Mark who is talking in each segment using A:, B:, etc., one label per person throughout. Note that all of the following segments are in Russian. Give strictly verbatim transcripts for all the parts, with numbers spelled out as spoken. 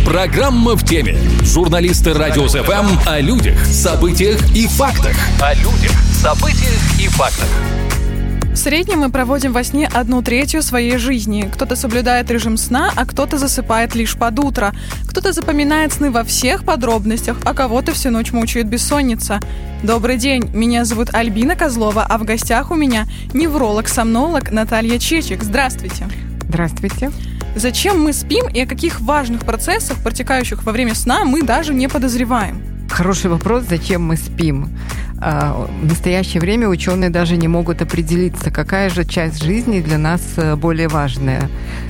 A: Программа в теме. Журналисты Радио СФМ о людях, событиях и фактах. О людях, событиях и фактах.
B: В среднем мы проводим во сне одну третью своей жизни. Кто-то соблюдает режим сна, а кто-то засыпает лишь под утро. Кто-то запоминает сны во всех подробностях, а кого-то всю ночь мучает бессонница. Добрый день, меня зовут Альбина Козлова, а в гостях у меня невролог-сомнолог Наталья Чичик. Здравствуйте.
C: Здравствуйте.
B: Зачем мы спим и о каких важных процессах, протекающих во время сна, мы даже не подозреваем?
C: Хороший вопрос, зачем мы спим. В настоящее время ученые даже не могут определиться, какая же часть жизни для нас более важная.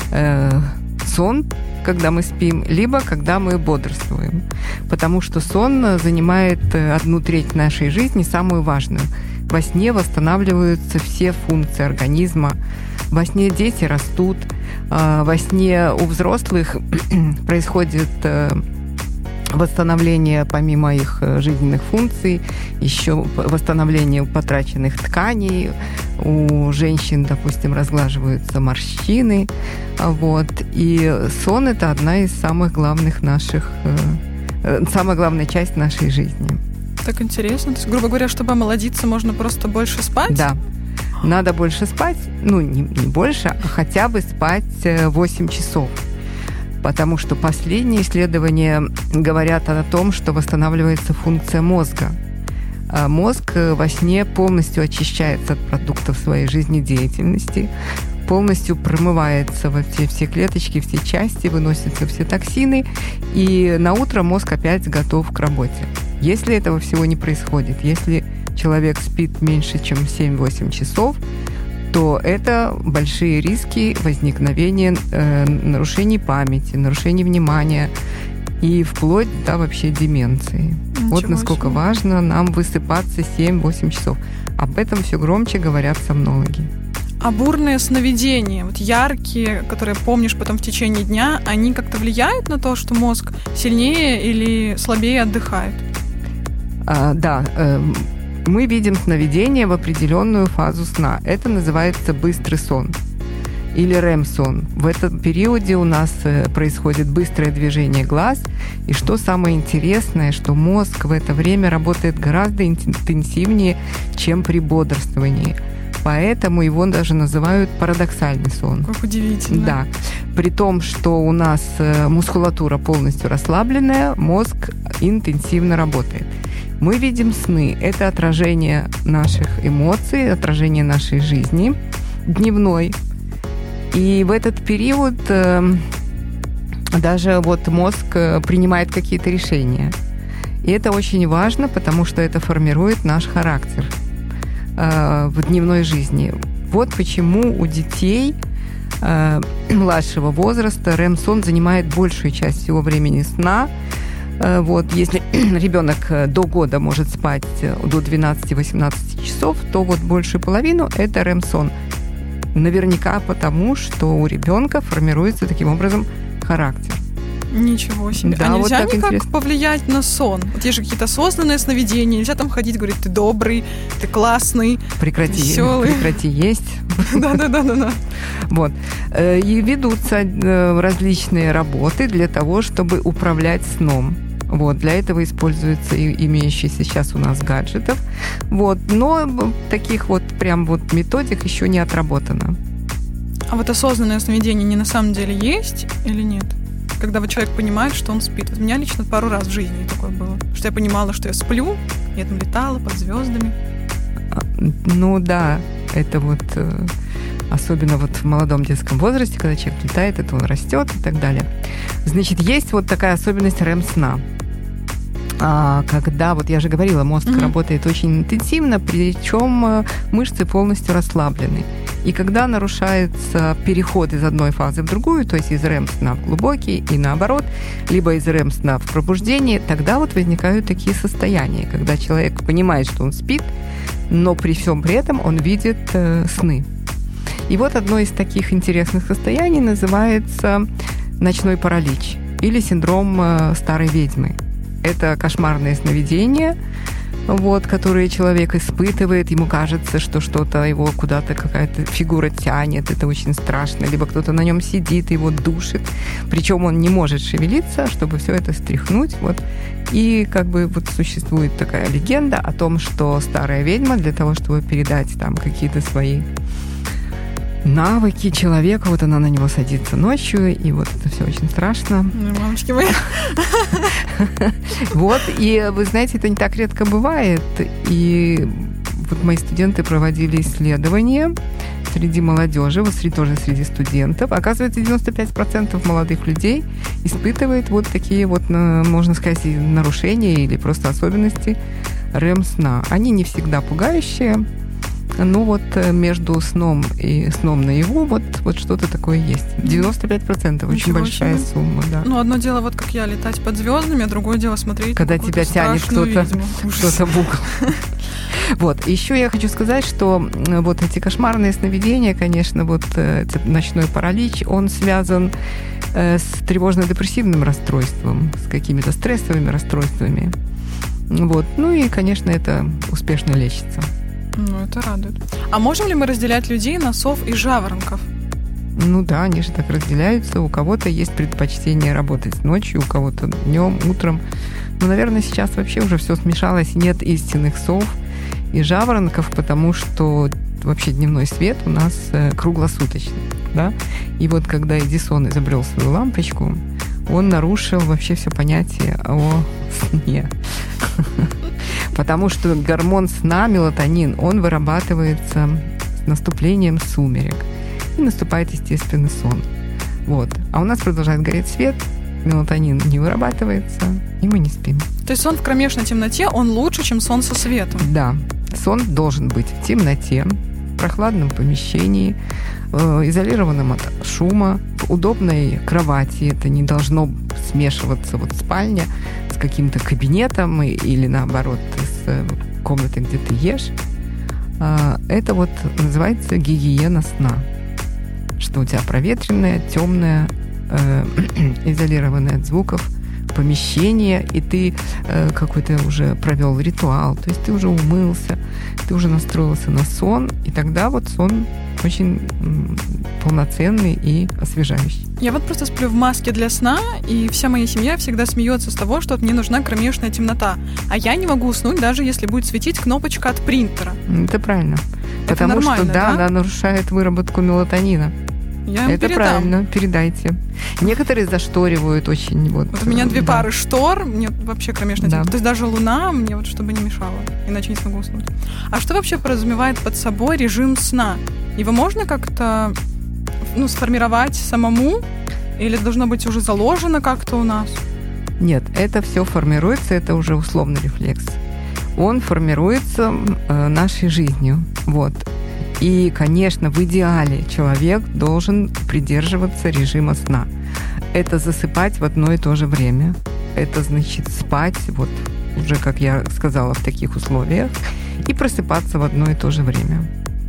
C: Сон, когда мы спим, либо когда мы бодрствуем. Потому что сон занимает одну треть нашей жизни, самую важную. Во сне восстанавливаются все функции организма. Во сне дети растут. Во сне у взрослых происходит восстановление, помимо их жизненных функций, еще восстановление потраченных тканей. У женщин, допустим, разглаживаются морщины. Вот. И сон – это одна из самых главных наших, самая главная часть нашей жизни.
B: Так интересно. То есть, грубо говоря, чтобы омолодиться, можно просто больше спать?
C: Да. Надо больше спать, ну, не, не больше, а хотя бы спать восемь часов. Потому что последние исследования говорят о том, что восстанавливается функция мозга. А мозг во сне полностью очищается от продуктов своей жизнедеятельности, полностью промывается во все, все клеточки, все части, выносятся все токсины, и на утро мозг опять готов к работе. Если этого всего не происходит, если человек спит меньше, чем семь-восемь часов, то это большие риски возникновения э, нарушений памяти, нарушений внимания и вплоть до вообще деменции. Ничего вот насколько себе. Важно нам высыпаться семь-восемь часов. Об этом все громче говорят сомнологи.
B: А бурные сновидения, вот яркие, которые помнишь потом в течение дня, они как-то влияют на то, что мозг сильнее или слабее отдыхает?
C: А, да, э, мы видим сновидение в определенную фазу сна. Это называется быстрый сон или рэм-сон. В этом периоде у нас происходит быстрое движение глаз. И что самое интересное, что мозг в это время работает гораздо интенсивнее, чем при бодрствовании. Поэтому его даже называют парадоксальный сон.
B: Как удивительно.
C: Да. При том, что у нас мускулатура полностью расслабленная, мозг интенсивно работает. Мы видим сны. Это отражение наших эмоций, отражение нашей жизни дневной. И в этот период э, даже вот мозг принимает какие-то решения. И это очень важно, потому что это формирует наш характер э, в дневной жизни. Вот почему у детей э, младшего возраста рэм-сон занимает большую часть всего времени сна. Вот, если ребенок до года может спать до двенадцати-восемнадцати часов, то вот большую половину это рэм-сон. Наверняка потому, что у ребенка формируется таким образом характер.
B: Ничего себе.
C: Да,
B: а нельзя
C: вот
B: никак
C: интересно.
B: повлиять на сон? Вот есть же какие-то осознанные сновидения. Нельзя там ходить, говорить, ты добрый, ты классный,
C: прекрати,
B: веселый.
C: Прекрати есть.
B: Да-да-да.
C: Вот. И ведутся различные работы для того, чтобы управлять сном. Вот, для этого используются и имеющиеся сейчас у нас гаджетов. Вот, но таких вот прям вот методик еще не отработано.
B: А вот осознанное сновидение не на самом деле есть или нет? Когда вот человек понимает, что он спит. Вот у меня лично пару раз в жизни такое было. Что я понимала, что я сплю, я там летала под звездами.
C: Ну да, это вот особенно вот в молодом детском возрасте, когда человек летает, это он растет и так далее. Значит, есть вот такая особенность рэм-сна. А, когда, вот я же говорила, мозг mm-hmm. работает очень интенсивно, причем мышцы полностью расслаблены. И когда нарушается переход из одной фазы в другую, то есть из рэм-сна в глубокий и наоборот, либо из рэм-сна в пробуждение, тогда вот возникают такие состояния, когда человек понимает, что он спит, но при всем при этом он видит э, сны. И вот одно из таких интересных состояний называется ночной паралич или синдром э, старой ведьмы. Это кошмарные сновидения, вот, которые человек испытывает, ему кажется, что что-то его куда-то, какая-то фигура тянет, это очень страшно, либо кто-то на нем сидит, его душит, причем он не может шевелиться, чтобы все это стряхнуть, вот. И как бы вот существует такая легенда о том, что старая ведьма для того, чтобы передать там какие-то свои навыки человека, вот она на него садится ночью, и вот это все очень страшно.
B: Мамочки мои.
C: Вот, и вы знаете, это не так редко бывает. И вот мои студенты проводили исследования среди молодежи, вот среди, тоже среди студентов. Оказывается, девяносто пять процентов молодых людей испытывает вот такие вот, можно сказать, нарушения или просто особенности рэм-сна. Они не всегда пугающие, но вот между сном и сном наяву вот, вот что-то такое есть. девяносто пять процентов очень
B: Ничего
C: большая
B: себе.
C: Сумма, да.
B: Ну, одно дело, вот как я, летать под звездами, а другое дело смотреть
C: когда
B: на
C: тебя тянет кто-то, кто-то в угол. Вот. Еще я хочу сказать, что вот эти кошмарные сновидения, конечно, вот этот ночной паралич, он связан с тревожно-депрессивным расстройством, с какими-то стрессовыми расстройствами. Вот. Ну и, конечно, это успешно лечится.
B: Ну, это радует. А можем ли мы разделять людей на сов и жаворонков?
C: Ну да, они же так разделяются. У кого-то есть предпочтение работать ночью, у кого-то днем, утром. Но, наверное, сейчас вообще уже все смешалось. Нет истинных сов и жаворонков, потому что вообще дневной свет у нас круглосуточный. Да? И вот когда Эдисон изобрел свою лампочку, он нарушил вообще все понятие о сне. Потому что гормон сна, мелатонин, он вырабатывается с наступлением сумерек. И наступает естественный сон. Вот. А у нас продолжает гореть свет, мелатонин не вырабатывается, и мы не спим.
B: То есть сон в кромешной темноте, он лучше, чем сон со светом?
C: Да. Сон должен быть в темноте, в прохладном помещении, изолированном от шума, в удобной кровати. Это не должно смешиваться вот спальня с каким-то кабинетом или, наоборот, с комнатой, где ты ешь. Это вот называется гигиена сна. Что у тебя проветренное, темное, изолированное от звуков помещение, и ты э, какой-то уже провел ритуал, то есть ты уже умылся, ты уже настроился на сон, и тогда вот сон очень м, полноценный и освежающий.
B: Я вот просто сплю в маске для сна, и вся моя семья всегда смеется с того, что мне нужна кромешная темнота, а я не могу уснуть, даже если будет светить кнопочка от принтера.
C: Это правильно.
B: Это
C: Потому что, да,
B: да,
C: она нарушает выработку мелатонина.
B: Я им
C: Это
B: передам.
C: правильно, передайте. Некоторые зашторивают очень. Вот,
B: Вот у меня две
C: да.
B: пары штор, мне вообще кромешная
C: Да.
B: темнота. То есть даже луна мне вот чтобы не мешала, иначе не смогу уснуть. А что вообще подразумевает под собой режим сна? Его можно как-то ну, сформировать самому? Или должно быть уже заложено как-то у нас?
C: Нет, это все формируется, это уже условный рефлекс. Он формируется э, нашей жизнью. Вот. И, конечно, в идеале человек должен придерживаться режима сна. Это засыпать в одно и то же время. Это значит спать, вот уже, как я сказала, в таких условиях, и просыпаться в одно и то же время.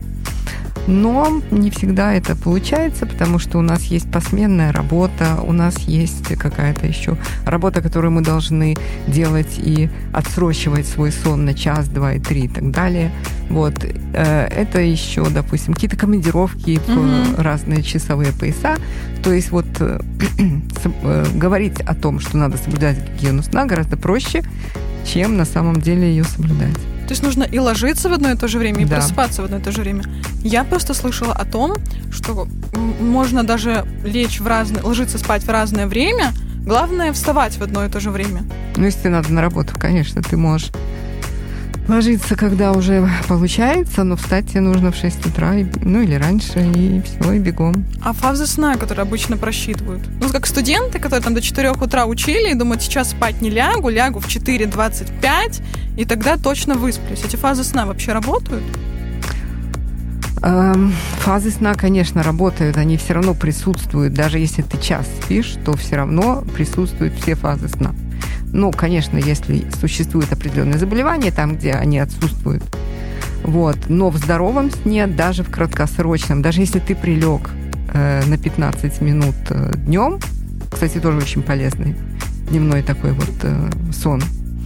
C: Но не всегда это получается, потому что у нас есть посменная работа, у нас есть какая-то еще работа, которую мы должны делать и отсрочивать свой сон на час, два и три и так далее. Вот. Это еще, допустим, какие-то командировки в mm-hmm. разные часовые пояса. То есть вот говорить о том, что надо соблюдать гигиену сна, гораздо проще, чем на самом деле ее соблюдать.
B: То есть нужно и ложиться в одно и то же время, и
C: да.
B: просыпаться в одно и то же время. Я просто слышала о том, что можно даже лечь в разное, ложиться спать в разное время, главное вставать в одно и то же время.
C: Ну, если надо на работу, конечно, ты можешь ложиться, когда уже получается, но встать тебе нужно в шесть утра, ну или раньше, и все, и бегом.
B: А фазы сна, которые обычно просчитывают? Ну, как студенты, которые там до четырех утра учили и думают, сейчас спать не лягу, лягу в четыре двадцать пять, и тогда точно высплюсь. Эти фазы сна вообще работают?
C: Фазы сна, конечно, работают, они все равно присутствуют. Даже если ты час спишь, то все равно присутствуют все фазы сна. Ну, конечно, если существует определенное заболевание, там, где они отсутствуют. Вот. Но в здоровом сне, даже в краткосрочном, даже если ты прилег э, на пятнадцать минут э, днем, кстати, тоже очень полезный дневной такой вот э, сон,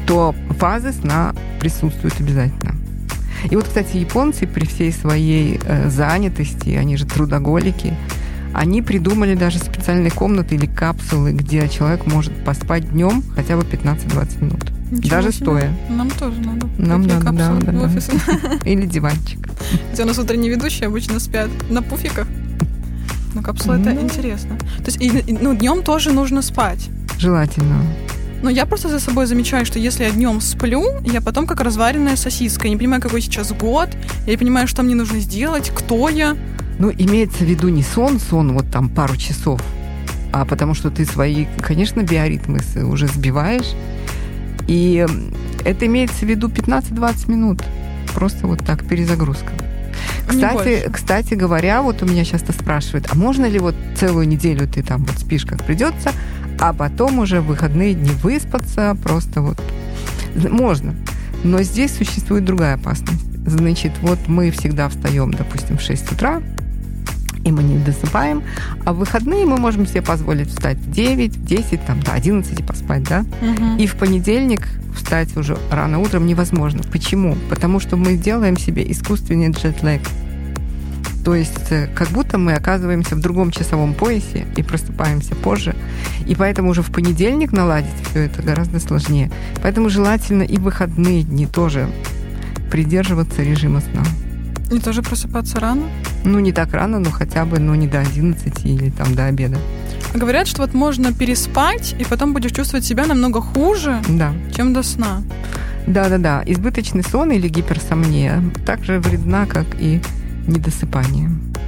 C: то фазы сна присутствуют обязательно. И вот, кстати, японцы при всей своей э, занятости, они же трудоголики, они придумали даже специальные комнаты или капсулы, где человек может поспать днем хотя бы пятнадцать-двадцать минут.
B: Ничего
C: даже
B: себе.
C: стоя.
B: Нам тоже надо.
C: Нам
B: такие
C: надо, да,
B: капсулы
C: да,
B: в офис.
C: да. Или диванчик.
B: Хотя у нас утренние ведущие обычно спят на пуфиках. Но капсула это интересно. То есть, и, ну, днем тоже нужно спать.
C: Желательно.
B: Но я просто за собой замечаю, что если я днем сплю, я потом как разваренная сосиска. Я не понимаю, какой сейчас год, я не понимаю, что мне нужно сделать, кто я.
C: Ну, имеется в виду не сон, сон вот там пару часов, а потому что ты свои, конечно, биоритмы уже сбиваешь. И это имеется в виду пятнадцать-двадцать минут. Просто вот так, перезагрузка. Кстати, кстати говоря, вот у меня часто спрашивают, а можно ли вот целую неделю ты там вот спишь, как придется, а потом уже в выходные дни выспаться, просто вот... Можно. Но здесь существует другая опасность. Значит, вот мы всегда встаем, допустим, в шесть утра, и мы не досыпаем, а в выходные мы можем себе позволить встать в девять, в десять, там, до одиннадцати поспать, да?
B: Угу.
C: И в понедельник встать уже рано утром невозможно. Почему? Потому что мы делаем себе искусственный джетлэг. То есть как будто мы оказываемся в другом часовом поясе и просыпаемся позже. И поэтому уже в понедельник наладить все это гораздо сложнее. Поэтому желательно и в выходные дни тоже придерживаться режима сна.
B: И тоже просыпаться рано?
C: Ну, не так рано, но хотя бы, ну, не до одиннадцати или там до обеда.
B: Говорят, что вот можно переспать, и потом будешь чувствовать себя намного хуже,
C: да.
B: чем до сна.
C: Да-да-да. Избыточный сон или гиперсомния также вредна, как и недосыпание.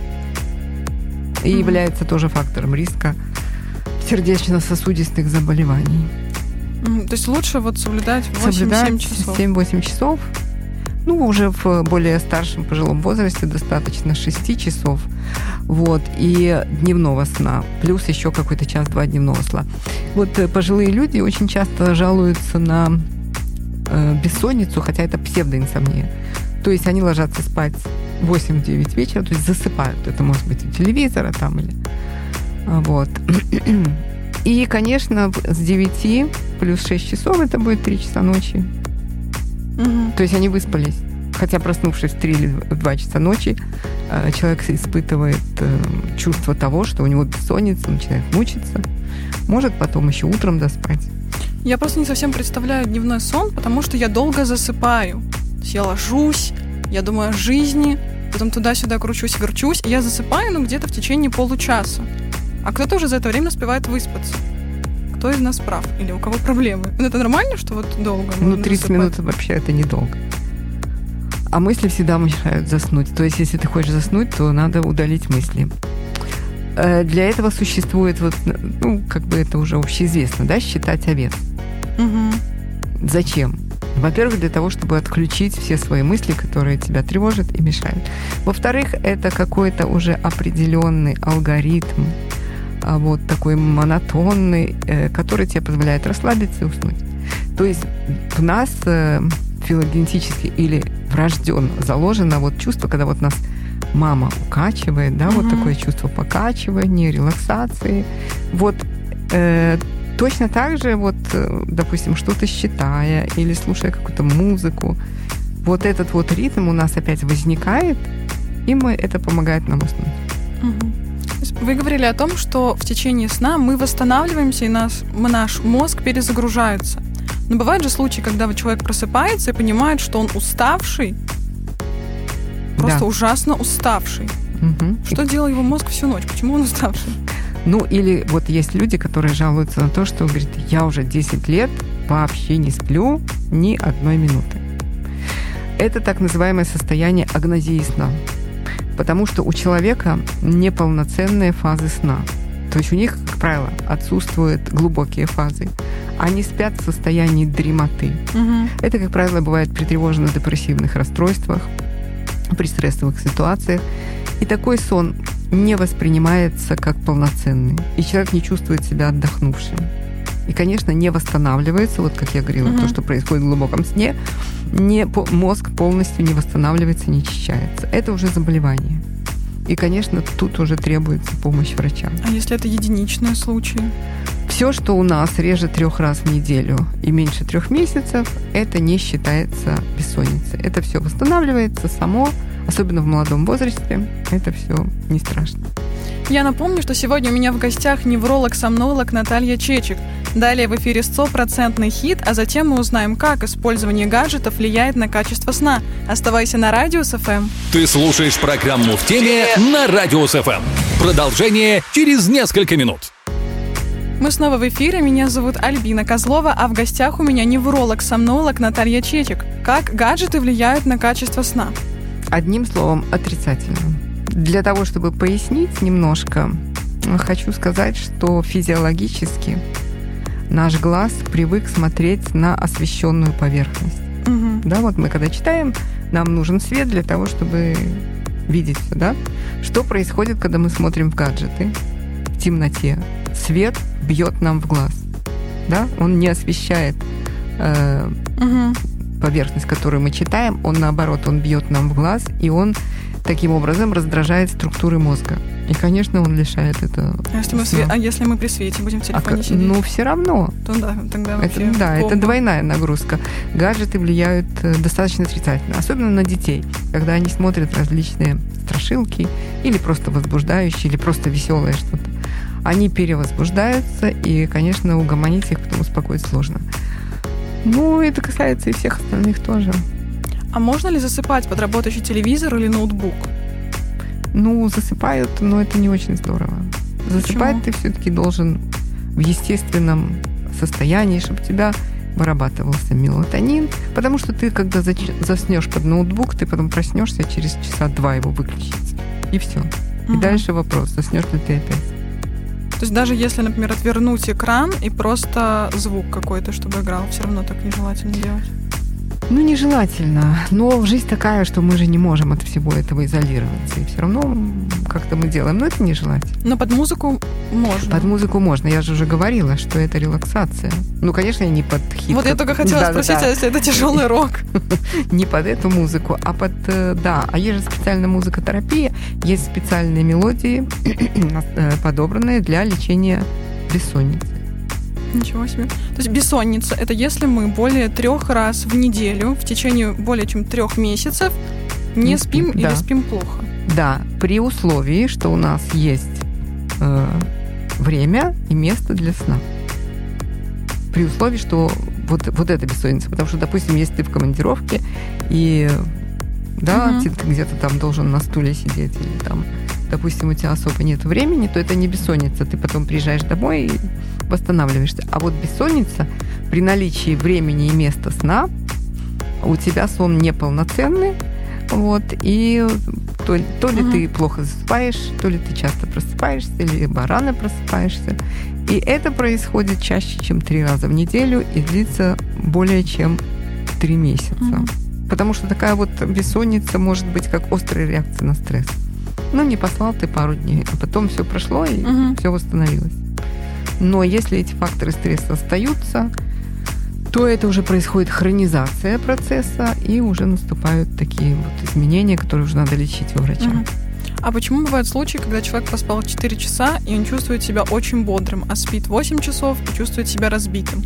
C: И mm-hmm. является тоже фактором риска сердечно-сосудистых заболеваний.
B: Mm-hmm. То есть лучше вот соблюдать восемь-семь часов?
C: семь-восемь часов. Ну, уже в более старшем пожилом возрасте достаточно шесть часов. Вот, и дневного сна. Плюс еще какой-то час-два дневного сна. Вот пожилые люди очень часто жалуются на э, бессонницу, хотя это псевдоинсомния. То есть они ложатся спать в восемь-девять вечера, то есть засыпают. Это может быть у телевизора там или... Вот. И, конечно, с девяти плюс шесть часов это будет три часа ночи.
B: Угу.
C: То есть они выспались. Хотя, проснувшись в три или в два часа ночи, человек испытывает чувство того, что у него бессонница, начинает мучиться. Может потом еще утром доспать.
B: Я просто не совсем представляю дневной сон, потому что я долго засыпаю. То есть я ложусь, я думаю о жизни, потом туда-сюда кручусь, верчусь, и я засыпаю, ну, где-то в течение получаса. А кто-то уже за это время успевает выспаться. Кто из нас прав? Или у кого проблемы? Это нормально, что вот долго?
C: Ну, тридцать минут вообще это недолго. А мысли всегда мешают заснуть. То есть, если ты хочешь заснуть, то надо удалить мысли. Для этого существует, вот, ну, как бы это уже общеизвестно, да, считать овес.
B: Угу.
C: Зачем? Во-первых, для того, чтобы отключить все свои мысли, которые тебя тревожат и мешают. Во-вторых, это какой-то уже определенный алгоритм, вот такой монотонный, который тебе позволяет расслабиться и уснуть. То есть в нас филогенетически или врожденно заложено вот чувство, когда вот нас мама укачивает, да, mm-hmm. вот такое чувство покачивания, релаксации. Вот э, точно так же, вот, допустим, что-то считая или слушая какую-то музыку, вот этот вот ритм у нас опять возникает, и мы, это помогает нам уснуть.
B: Mm-hmm. Вы говорили о том, что в течение сна мы восстанавливаемся, и наш, наш мозг перезагружается. Но бывают же случаи, когда человек просыпается и понимает, что он уставший, просто
C: да.
B: ужасно уставший.
C: Угу.
B: Что делал его мозг всю ночь? Почему он уставший?
C: Ну, или вот есть люди, которые жалуются на то, что, говорит, я уже десять лет вообще не сплю ни одной минуты. Это так называемое состояние агнозии сна. Потому что у человека неполноценные фазы сна. То есть у них, как правило, отсутствуют глубокие фазы. Они спят в состоянии дремоты.
B: Угу.
C: Это, как правило, бывает при тревожно-депрессивных расстройствах, при стрессовых ситуациях. И такой сон не воспринимается как полноценный. И человек не чувствует себя отдохнувшим. И, конечно, не восстанавливается, вот как я говорила, угу. то, что происходит в глубоком сне, не, мозг полностью не восстанавливается, не очищается. Это уже заболевание. И, конечно, тут уже требуется помощь врача.
B: А если это единичные случаи?
C: Все, что у нас реже трех раз в неделю и меньше трех месяцев, это не считается бессонницей. Это все восстанавливается само, особенно в молодом возрасте. Это все не страшно.
B: Я напомню, что сегодня у меня в гостях невролог-сомнолог Наталья Чечик. Далее в эфире стопроцентный хит, а затем мы узнаем, как использование гаджетов влияет на качество сна. Оставайся на Радио СФМ.
A: Ты слушаешь программу «В теме» на Радио СФМ. Продолжение через несколько минут.
B: Мы снова в эфире. Меня зовут Альбина Козлова, а в гостях у меня невролог-сомнолог Наталья Чечик. Как гаджеты влияют на качество сна?
C: Одним словом, отрицательно. Для того, чтобы пояснить немножко, хочу сказать, что физиологически наш глаз привык смотреть на освещенную поверхность.
B: Угу.
C: Да, вот мы когда читаем, нам нужен свет для того, чтобы видеть все, да? Что происходит, когда мы смотрим в гаджеты в темноте? Свет бьет нам в глаз, да? Он не освещает э,
B: угу.
C: поверхность, которую мы читаем, он наоборот, он бьет нам в глаз, и он таким образом раздражает структуры мозга. И, конечно, он лишает это.
B: А если мы, све- а если мы при свете будем в телефоне
C: а,
B: сидеть?
C: Ну, все равно.
B: То да, тогда вообще
C: это, да,
B: бомба.
C: Это двойная нагрузка. Гаджеты влияют достаточно отрицательно, особенно на детей, когда они смотрят различные страшилки или просто возбуждающие, или просто веселое что-то. Они перевозбуждаются, и, конечно, угомонить их потом успокоить сложно. Ну, это касается и всех остальных тоже.
B: А можно ли засыпать под работающий телевизор или ноутбук?
C: Ну, засыпают, но это не очень здорово. Засыпать ты все-таки должен в естественном состоянии, чтобы у тебя вырабатывался мелатонин, потому что ты, когда заснешь под ноутбук, ты потом проснешься, через часа два его выключить. И все. И угу. дальше вопрос, заснешь ли ты опять.
B: То есть даже если, например, отвернуть экран и просто звук какой-то, чтобы играл, все равно так нежелательно делать?
C: Ну, нежелательно. Но жизнь такая, что мы же не можем от всего этого изолироваться. И все равно как-то мы делаем. Но это нежелательно.
B: Но под музыку можно.
C: Под музыку можно. Я же уже говорила, что это релаксация. Ну, конечно, не под хит.
B: Вот я только хотела да, спросить, да, а если это тяжелый рок?
C: Не под эту музыку, а под... Да, а есть же специальная музыкотерапия, есть специальные мелодии, подобранные для лечения бессонницы.
B: Ничего себе. То есть бессонница – это если мы более трех раз в неделю в течение более чем трех месяцев не, не спим, спим да. или спим плохо.
C: Да, при условии, что у нас есть э, время и место для сна. При условии, что вот, вот это бессонница. Потому что, допустим, если ты в командировке и да, угу. ты, ты где-то там должен на стуле сидеть или там, допустим, у тебя особо нет времени, то это не бессонница. Ты потом приезжаешь домой и восстанавливаешься. А вот бессонница при наличии времени и места сна, у тебя сон неполноценный, вот, и то, то ли uh-huh. ты плохо засыпаешь, то ли ты часто просыпаешься, либо рано просыпаешься. И это происходит чаще, чем три раза в неделю и длится более чем три месяца. Uh-huh. Потому что такая вот бессонница может быть как острая реакция на стресс. Ну, не послал ты пару дней, а потом все прошло, и uh-huh. все восстановилось. Но если эти факторы стресса остаются, то это уже происходит хронизация процесса, и уже наступают такие вот изменения, которые уже надо лечить у врача.
B: Угу. А почему бывают случаи, когда человек поспал четыре часа, и он чувствует себя очень бодрым, а спит восемь часов и чувствует себя разбитым?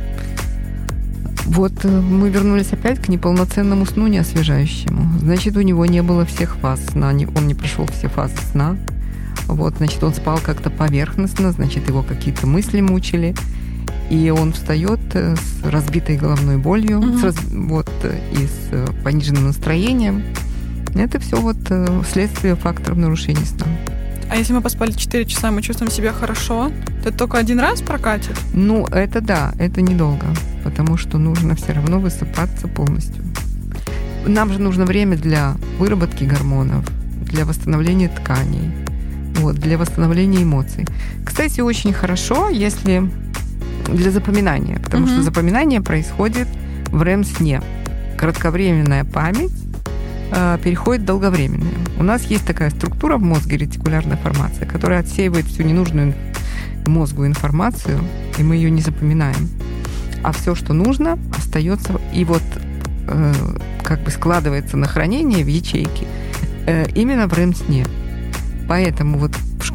C: Вот мы вернулись опять к неполноценному сну неосвежающему. Значит, у него не было всех фаз сна, он не прошел все фазы сна. Вот, значит, он спал как-то поверхностно, значит, его какие-то мысли мучили, и он встает с разбитой головной болью, угу. с раз, вот, и с пониженным настроением. Это все вот следствие факторов нарушения сна.
B: А если мы поспали четыре часа, мы чувствуем себя хорошо, то это только один раз прокатит?
C: Ну, это да, это недолго, потому что нужно все равно высыпаться полностью. Нам же нужно время для выработки гормонов, для восстановления тканей, вот, для восстановления эмоций. Кстати, очень хорошо, если для запоминания, потому mm-hmm. что запоминание происходит в рэм-сне. Кратковременная память э, переходит в долговременную. У нас есть такая структура в мозге, ретикулярная формация, которая отсеивает всю ненужную мозгу информацию, и мы ее не запоминаем. А все, что нужно, остается и вот э, как бы складывается на хранение в ячейке э, именно в рэм-сне. Поэтому вот в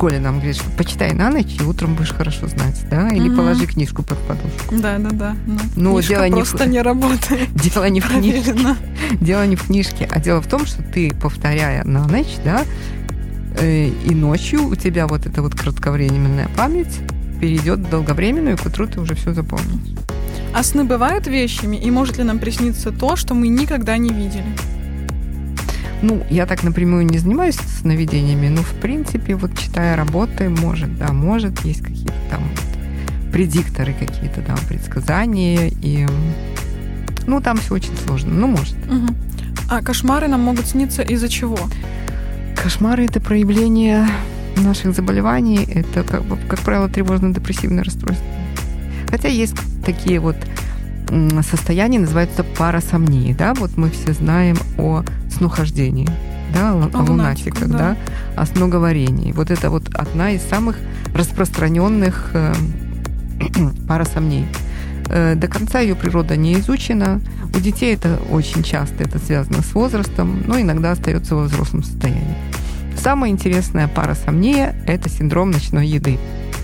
C: школе нам говорят, что почитай на ночь, и утром будешь хорошо знать, да, или угу. положи книжку под подушку.
B: Да, да, да.
C: Но дело
B: просто
C: не,
B: не работает.
C: Дело не в книжке. Дело не в книжке, а дело в том, что ты, повторяя на ночь, да, и ночью у тебя вот эта вот кратковременная память перейдет в долговременную, и к утру ты уже все запомнишь.
B: А сны бывают вещами, и может ли нам присниться то, что мы никогда не видели?
C: Ну, я так напрямую не занимаюсь сновидениями, но, в принципе, вот читая работы, может, да, может, есть какие-то там предикторы какие-то, да, предсказания, и, ну, там все очень сложно, ну, может.
B: Угу. А кошмары нам могут сниться из-за чего?
C: Кошмары – это проявление наших заболеваний, это, как, как правило, тревожно-депрессивное расстройство. Хотя есть такие вот состояния, называются парасомнии, да, вот мы все знаем о снохождении, да, о, о лунатиках, да. да, о сноговорении. Вот это вот одна из самых распространенных э, парасомний. Э, до конца ее природа не изучена. У детей это очень часто это связано с возрастом, но иногда остается во взрослом состоянии. Самая интересная парасомния – это синдром ночной еды.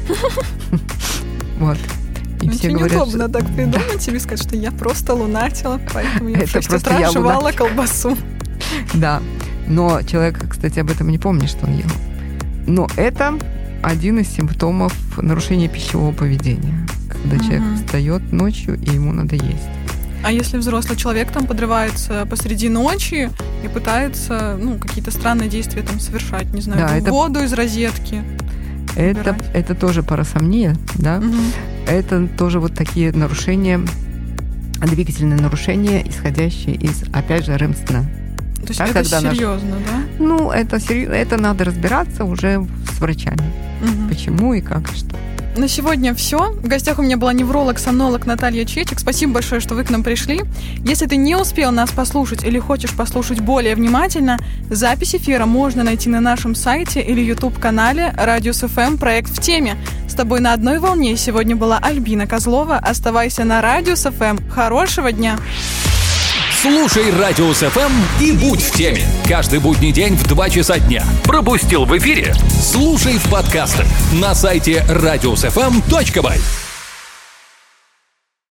C: Вот. И
B: все говорят, неудобно что... так придумать да. и сказать, что я просто лунатила, поэтому я
C: это
B: в шесть утра жевала колбасу.
C: Да, но человек, кстати, об этом не помнит, что он ел. Но это один из симптомов нарушения пищевого поведения, когда угу. человек встает ночью, и ему надо есть.
B: А если взрослый человек там подрывается посреди ночи и пытается, ну, какие-то странные действия там совершать, не знаю, да, это... воду из розетки.
C: Это, это тоже парасомния, да. Угу. Это тоже вот такие нарушения, двигательные нарушения, исходящие из, опять же, рэм-сна.
B: То есть так, это серьезно, наш... да?
C: Ну, это серьезно, это надо разбираться уже с врачами. Угу. Почему и как, и что.
B: На сегодня все. В гостях у меня была невролог-сомнолог Наталья Чечек. Спасибо большое, что вы к нам пришли. Если ты не успел нас послушать или хочешь послушать более внимательно, запись эфира можно найти на нашем сайте или YouTube-канале Радиус эф эм проект «В теме». С тобой на одной волне сегодня была Альбина Козлова. Оставайся на Радиус эф эм. Хорошего дня!
A: Слушай Радиус эф эм и будь в теме. Каждый будний день в два часа дня. Пропустил в эфире? Слушай в подкастах на сайте радиус эф эм точка бай.